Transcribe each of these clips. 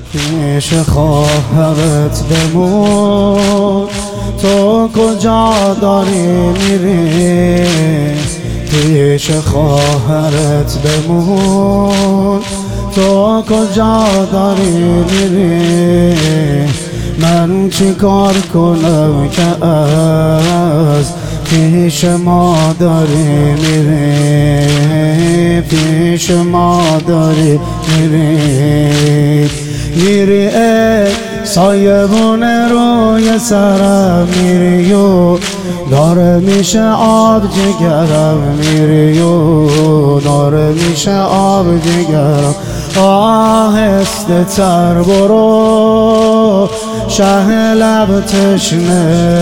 پیش خواهرت بمون، تو کجا داری میری؟ پیش خواهرت بمون، تو کجا داری میری؟ من چی کار کنم که از پیش مادری میری؟ پیش مادری میری ای سایبون روی سرم میری و داره میشه آب جگرم، میری و داره میشه آب جگرم. آهسته تر برو شه لب تشنه،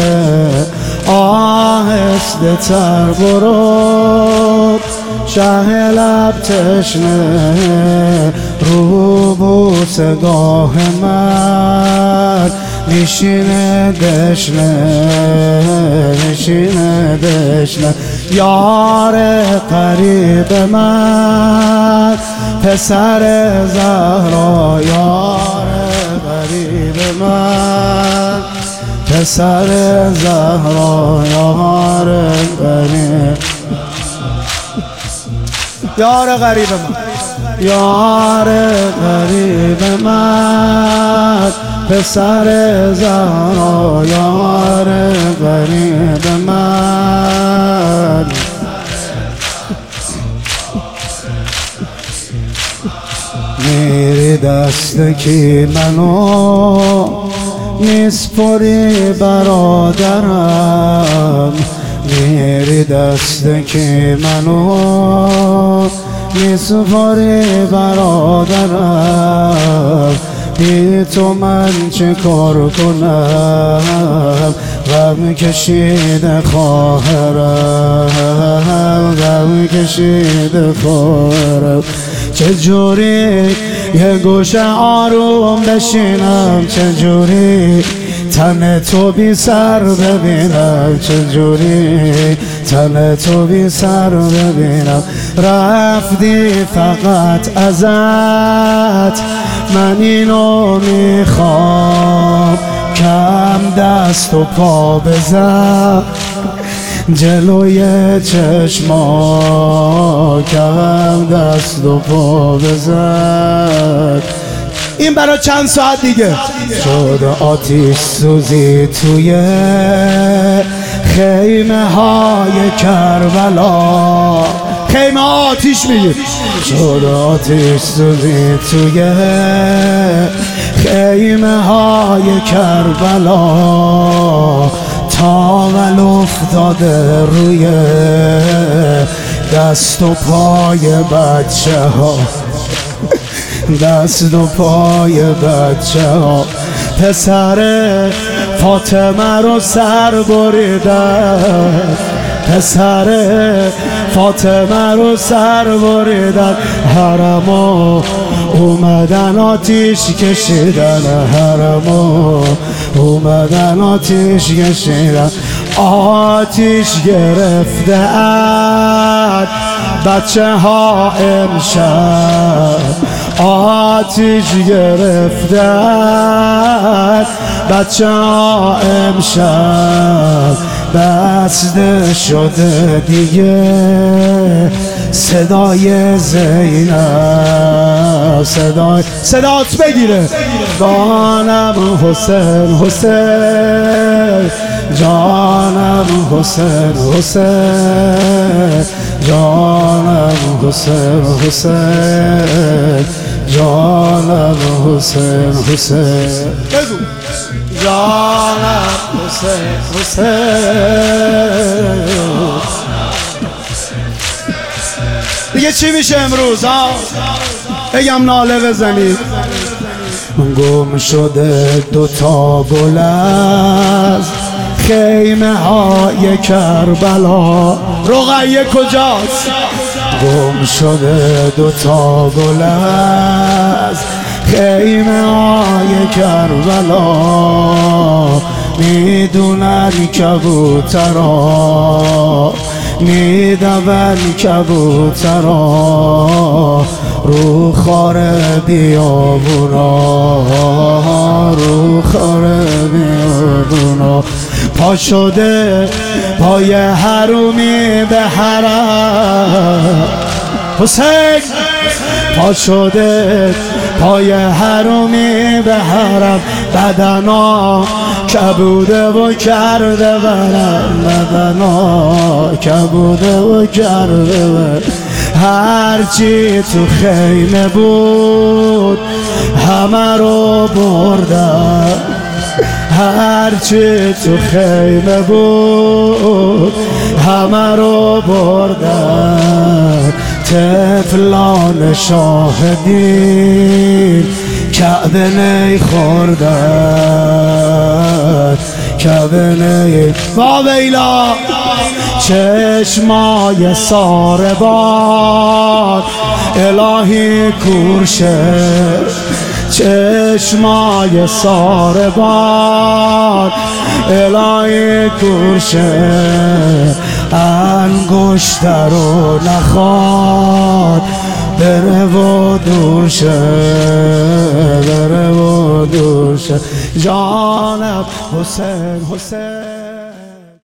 آهسته تر برو شه لب تشنه. رو بوسگاه من نشینه دشنه، نشینه دشنه. یار قریب من پسر زهرا، یار قریب من پسر زهرا، یار قریب، یار غریب من، یار غریب من پسر زهرا، یار غریب من. میری دست کی منو میسپری برادرم، میری دست کی منو میسپری برادرم. بی تو من چه کار کنم؟ غم کشیده خواهرم، غم کشیده خواهرم. چجوری یه گوشه آروم بشینم؟ چجوری تن تو بی سر ببینم؟ چجوری تن تو بی سر ببینم؟ رفتی فقط ازت من اینو میخوام، کم دست و پا بزن جلوی چشما، کم دست و پا بزن. این برای چند ساعت دیگه شد آتیش سوزی توی خیمه های کربلا، خیمه آتیش میگه. شد آتیش سوزی توی خیمه های کربلا، تاول افتاده روی دست و پای بچه ها، دست و پای بچه ها. پسر فاطمه رو سر بریدن، پسر فاطمه رو سر بریدن. حرمو اومدن آتیش کشیدن، حرمو اومدن آتیش کشیدن. آتیش گرفتن بچه ها امشب، آتیش گرفتن بچه ها امشب. بسته شده دیگه صدای زینب، صدات بگیره. جانم حسین حسین، جانم حسین حسین، جانم حسین حسین، جانم حسین حسین. بگو جانم حسین حسین. دیگه چی میشه امروز ها؟ بگم ناله بزنید. گم شده دوتا گل از خیمه های کربلا. رقیه کجاست؟ گم شده دوتا گل از خیمه های کربلا. میدونن کبوترها میدون کبوترا رو خار بیابونا، رو خار بیابونا. پا شده پای حرومی به حرم، حسین پا شده پای حرومی به حرم، بدنا کبوده و کرده برم، بدنا کبوده و کرده برم. هرچی تو خیمه بود همه رو بردم، هرچی تو خیمه بود همه رو بردم. طفلان شاهدین کعبه نی خوردن، کعبه نی با ویلا. چشمای ساربان الهی کورشه، چشمای ساربان الهی کورشه. انگشتر رو نخواد بره و دورشه، بره و دورشه. جانم حسین حسین.